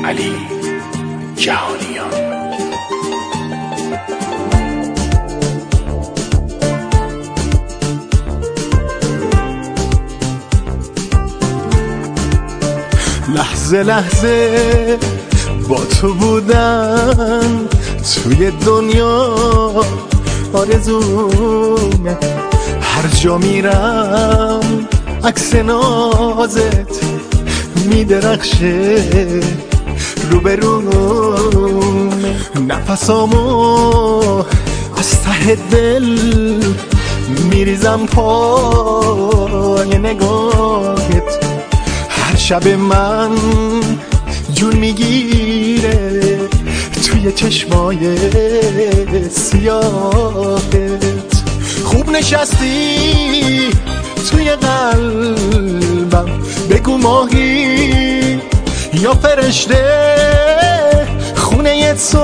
علی جهانیان. لحظه لحظه با تو بودن توی دنیا آرزومه، هر جا میرم عکس نازت میدرخشه روبرومه. نفسامو از ته دل میریزم پای نگاهت، هر شب من جون میگیره توی چشمای سیاهت. خوب نشستی توی قلبم، بگو ماهی یا فرشته، خونه تو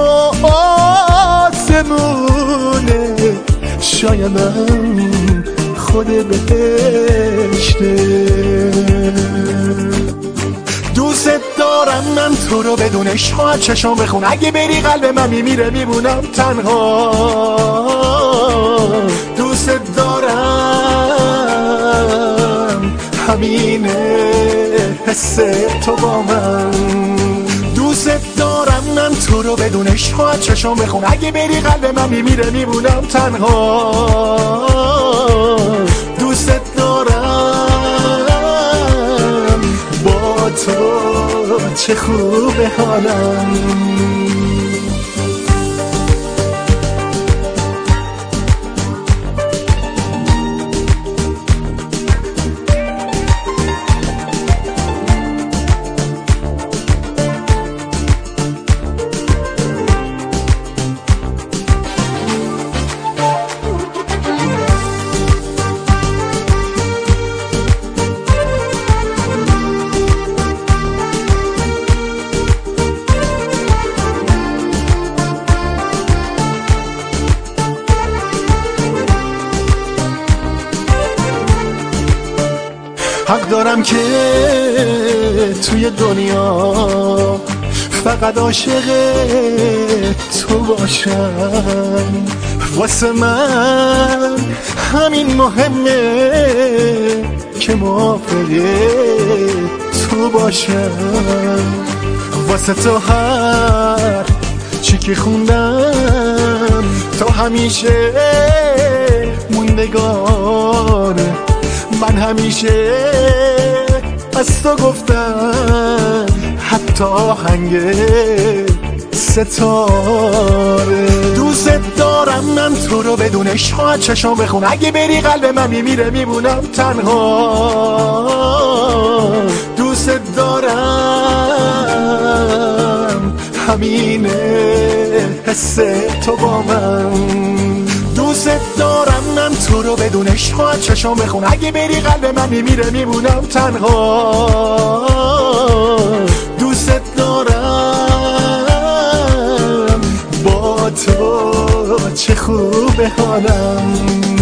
آسمونه، شایدم خود بهشته. دوست دارم من تو رو بدون عشق چشم بخون، اگه بری قلب من میمیره میمونم تنها. دوست دارم همینه حس تو با من. دوست دارم من تو رو بدون عشق چشم بخون، اگه بری قلب من میمیره میمونم تنها. دوست دارم با تو چه خوبه حالم. حق دارم که توی دنیا فقط عاشق تو باشم، واسه من همین مهمه که موافق تو باشم. واسه تو هر چی که خوندم تو همیشه موندگاره، من همیشه از تو گفتم حتی آهنگ ستاره. دوست دارم من تو رو بدون عشق چشم بخون، اگه بری قلب من میمیره میمونم تنها. دوست دارم همینه حس تو با من. دوست دارم من تو رو بدون عشق چشم بخون، اگه بری قلب من میمیره میمونم تنها. دوست دارم با تو چه خوبه حالم.